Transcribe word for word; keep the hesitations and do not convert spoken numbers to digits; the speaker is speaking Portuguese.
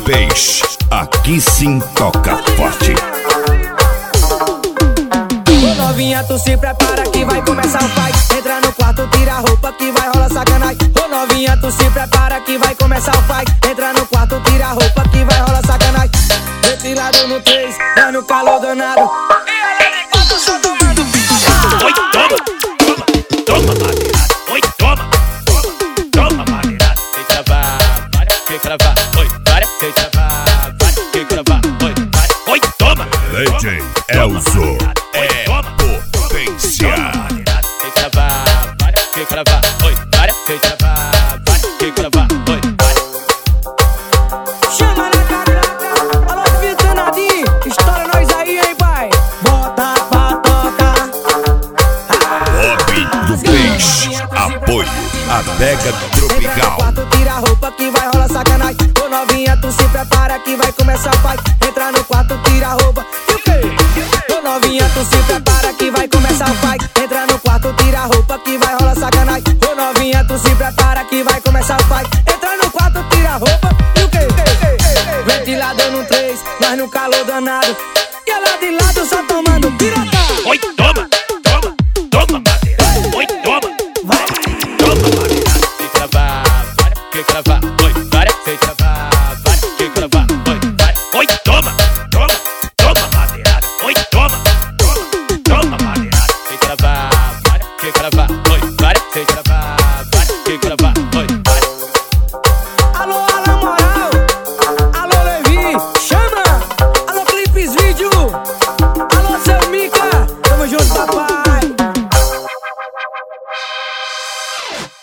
Peixe, aqui sim toca forte. Ô novinha, tu se prepara que vai começar o fight. Entra no quarto, tira a roupa que vai rolar sacanagem. Ô novinha, tu se prepara que vai começar o fight. Entra no quarto, tira a roupa que vai rolar sacanagem. Ventilado no três, dá no calor danado. E ela de quatro só tomando pica. Oi, toma, toma, toma madeirada. Oi, toma, toma, toma madeirada. Sem travar, para, que cravar. Oi, para, sem travar, para, que cravar. Oi, para, oi, toma. D J Elzo é potência. Sem travar, para, que cravar. Oi, para, sem travar, para, que cravar. Oi, para. Chama na catraca, alô Vitanadinho, estoura nós aí, hein, pai. Bota pra tocar. Hobby do Peixe, apoio, adega Entra no tropical. quarto, tira a roupa que vai rolar sacanagem. Ô novinha, tu se prepara que vai começar o fight. Entra no quarto, tira a roupa. E o quê? Ô novinha, tu se prepara que vai começar o fight. Entra no quarto, tira a roupa que vai rolar sacanagem. Ô novinha, tu se prepara que vai começar o fight. Entra no quarto, tira a roupa. E o quê? Ventilador no três, mas no calor danado. E ela de lado só tomando pirata. Oi, toma, toma, toma madeirada. Oi, toma, Vai. toma madeirada. Sem travar, para, que cravar. Oi, para, sem travar, para, que cravar. Oi, para, oi, toma, toma, toma madeirada. Oi, toma, toma, toma madeirada. Sem travar, para, que cravar. Oi, para, sem travar, para, que cravar. Oi, para. Alô, Alan Moral, alô, Levi, chama. Alô, Clipes Vídeo, alô, seu Mica, tamo junto, papai.